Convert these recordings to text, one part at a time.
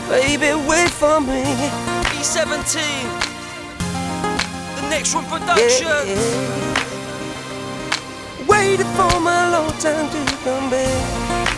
Baby, wait for me. E17, the next one production. Yeah. Waited for my long time to come back.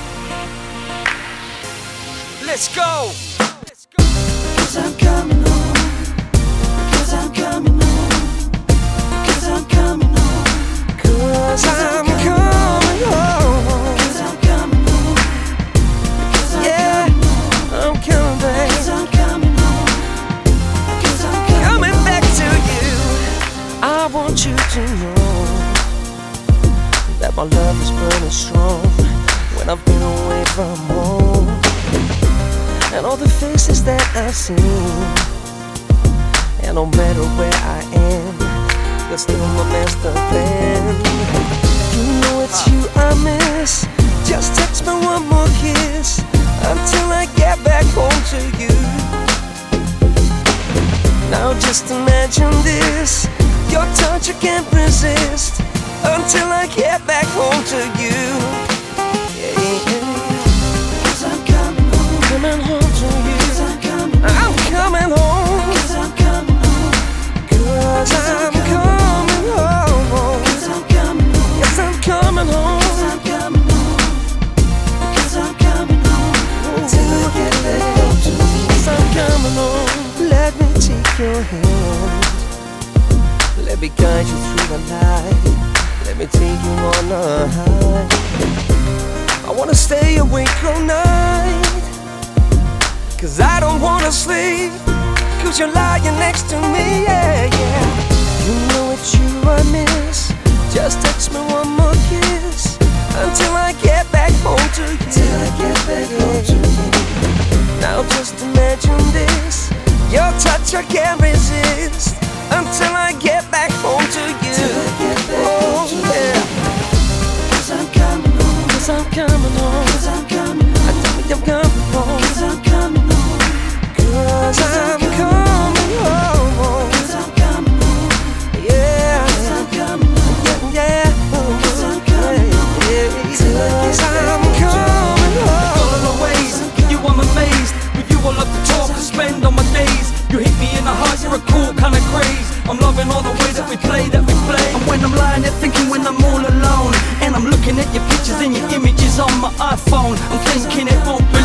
Let's go. 'Cause I'm coming home. 'Cause I'm coming home. 'Cause I'm coming home. 'Cause I'm coming home. 'Cause I'm coming home. Yeah, I'm coming back. 'Cause I'm coming home. 'Cause I'm coming back to you. I want you to know that my love is burning strong when I've been away from home. And all the faces that I've seen, and no matter where I am, you're still my master plan. You know it's you I miss. Just text me one more kiss until I get back home to you. Now just imagine this, your touch I can't resist until I get back home to you. Yeah, yeah. 'Cause I'm coming home. Coming home to you. 'Cause I'm coming home. I'm coming home. 'Cause I'm coming home. 'Cause I'm coming home. 'Cause I'm coming home. Yes, I'm coming home. 'Cause I'm coming home. 'Cause I'm coming home. Till I get back home to you. 'Cause I'm coming home. Let me take your hand. Let me guide you through the night. Let me take you on a high. I wanna stay awake all night, 'cause I don't wanna sleep, 'cause you're lying next to me, yeah, yeah. You know it's you I miss. Just text me one more kiss until I get back home to you. Till I get back home to you. Now just imagine this, your touch I can't resist until I get back home to you. Till I get back home to you. Yeah. 'Cause I'm coming home. 'Cause I'm coming home. 'Cause I'm coming home. I tell me I'm coming home. 'Cause I'm coming home. 'Cause I'm coming home. 'Cause I'm coming home. Yeah. 'Cause I'm coming home. Yeah, yeah. 'Cause I'm coming home. Cause I'm coming home. All of the ways you I'm amazed. With you I love to talk and spend all my days. You hit me in the heart, you're a cool kind of craze. I'm loving all the way that we play. And when I'm lying there thinking when I'm all alone, and I'm looking at your pictures and your images on my iPhone, I'm thinking it won't be